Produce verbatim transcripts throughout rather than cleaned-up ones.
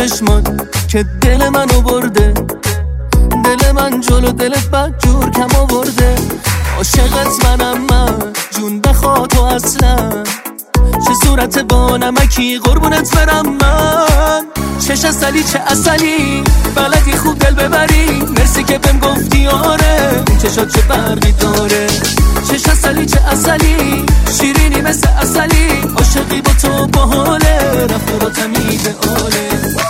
چشمات که دل منو برده، دل من جلو دلت بد جور کم آورده. عاشقت منم من جون بخوا تو اصلا، چه صورت با نمکی قربونت برم من. چش اصلی چه اصلی بلدی خوب دل ببری، مرسی که بهم گفتی آره این چشات چه فرقی داره. چش اصلی چه اصلی شیرینی مثل اصلی، عاشقی با تو باحاله رفت با تمیز آله.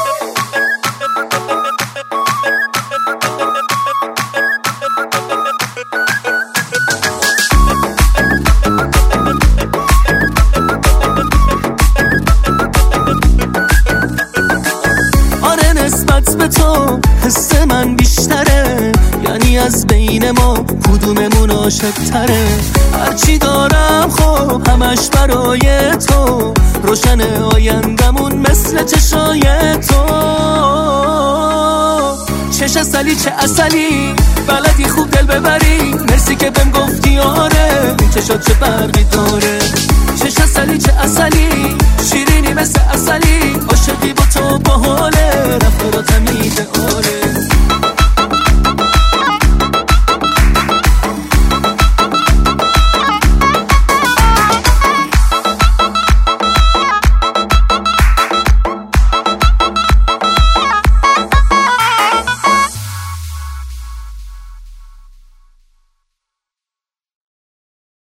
نسبت به تو حس من بیشتره، یعنی از بین ما کدوممون عاشق تره. هرچی دارم خب همش برای تو، روشن آیندمون مثل چشای تو. چش اصلی چه اصلی بلدی خوب دل ببری، مرسی که بهم گفتی آره این چشات چه فرقی داره.